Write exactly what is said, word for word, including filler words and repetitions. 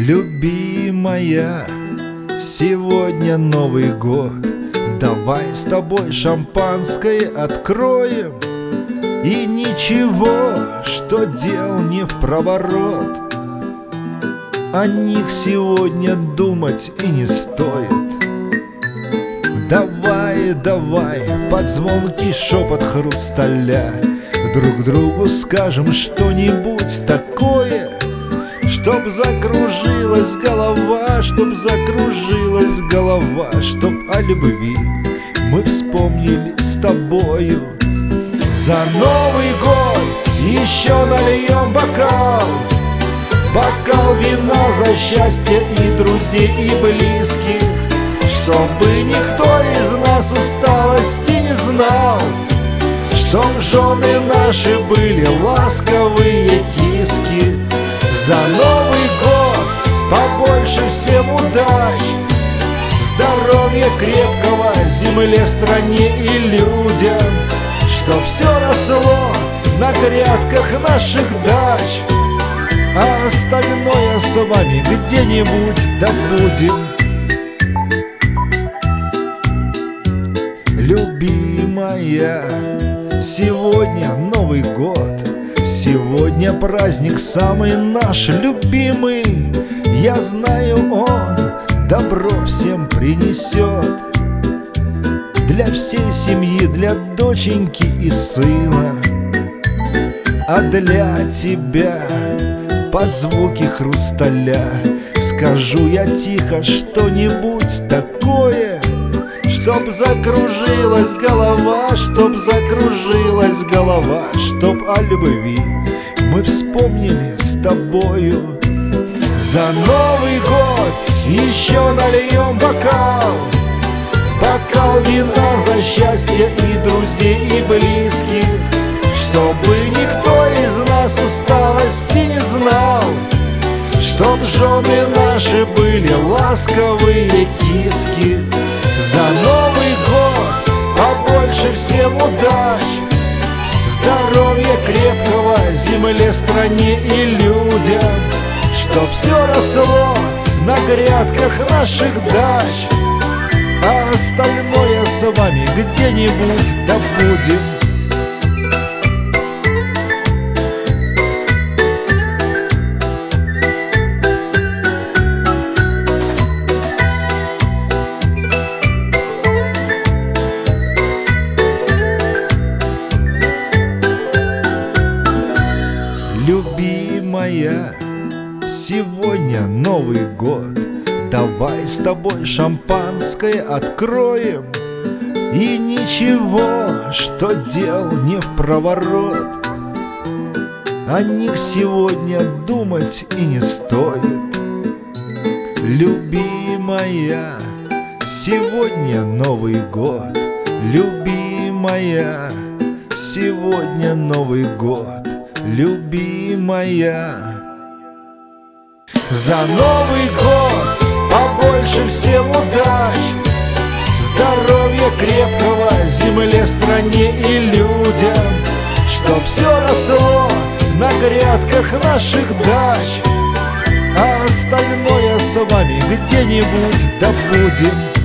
Любимая, сегодня Новый год. Давай с тобой шампанское откроем. И ничего, что дел не в проворот, о них сегодня думать и не стоит. Давай, давай, под звонкий шепот хрусталя друг другу скажем что-нибудь такое, чтоб закружилась голова, чтоб закружилась голова, чтоб о любви мы вспомнили с тобою. За Новый год еще нальем бокал, бокал вина за счастье и друзей, и близких, чтобы никто из нас усталости не знал, чтоб жены наши были ласковые киски. За Новый год побольше всем удач, здоровья крепкого земле, стране и людям, чтоб все росло на грядках наших дач, а остальное с вами где-нибудь добудем. Любимая, сегодня Новый год, сегодня праздник самый наш любимый. Я знаю, он добро всем принесет, для всей семьи, для доченьки и сына. А для тебя под звуки хрусталя скажу я тихо что-нибудь такое, чтоб закружилась голова, чтоб закружилась голова, чтоб о любви мы вспомнили с тобою. За Новый год еще нальем бокал, бокал вина за счастье и друзей, и близких, чтобы никто из нас усталости не знал, чтоб жены наши были ласковые киски. За Новый год побольше всем удач, здоровья крепкого земле, стране и людям, чтоб все росло на грядках наших дач, а остальное с вами где-нибудь добудем. Любимая, сегодня Новый год. Давай с тобой шампанское откроем. И ничего, что дел не в проворот, о них сегодня думать и не стоит. Любимая, сегодня Новый год. Любимая, сегодня Новый год. Любимая, за Новый год побольше всем удач, здоровья крепкого земле, стране и людям, чтоб все росло на грядках наших дач, а остальное с вами где-нибудь добудем.